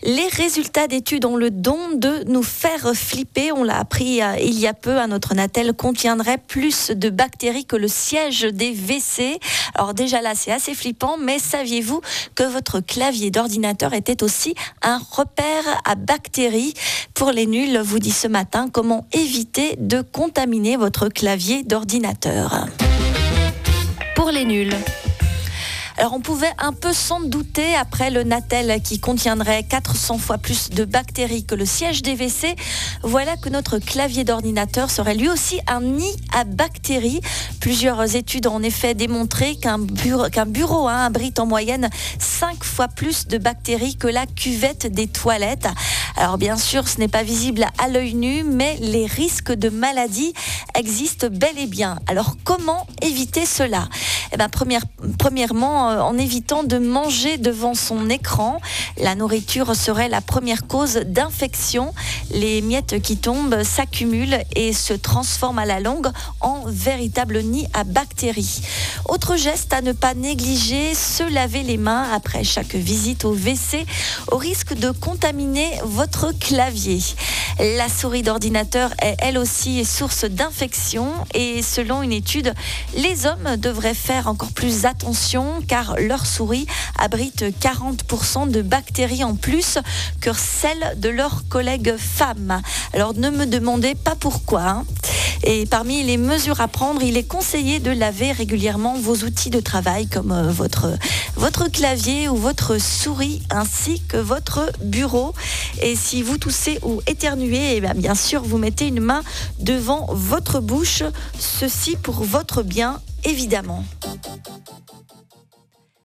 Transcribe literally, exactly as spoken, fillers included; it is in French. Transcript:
Les résultats d'études ont le don de nous faire flipper. On l'a appris il y a peu, notre Natel contiendrait plus de bactéries que le siège des W C. Alors déjà là, c'est assez flippant, mais saviez-vous que votre clavier d'ordinateur était aussi un repère à bactéries? Pour les nuls, vous dit ce matin comment éviter de contaminer votre clavier d'ordinateur. Pour les nuls. Alors on pouvait un peu s'en douter après le Natel qui contiendrait quatre cents fois plus de bactéries que le siège des W C. Voilà que notre clavier d'ordinateur serait lui aussi un nid à bactéries. Plusieurs études ont en effet démontré qu'un bureau, qu'un bureau hein, abrite en moyenne cinq fois plus de bactéries que la cuvette des toilettes. Alors bien sûr, ce n'est pas visible à l'œil nu, mais les risques de maladie existent bel et bien. Alors comment éviter cela ? Eh bien, première, premièrement, euh, en évitant de manger devant son écran. La nourriture serait la première cause d'infection. Les miettes qui tombent s'accumulent et se transforment à la longue en véritable nid à bactéries. Autre geste à ne pas négliger, se laver les mains après chaque visite au W C, au risque de contaminer votre clavier. La souris d'ordinateur est elle aussi source d'infection et selon une étude, les hommes devraient faire encore plus attention car leur souris abrite quarante pour cent de bactéries en plus que celles de leurs collègues femmes. Alors ne me demandez pas pourquoi. Hein. Et parmi les mesures à prendre, il est conseillé de laver régulièrement vos outils de travail comme votre, votre clavier ou votre souris ainsi que votre bureau. Et si vous toussez ou éternuez, eh bien, bien sûr, vous mettez une main devant votre bouche. Ceci pour votre bien, évidemment.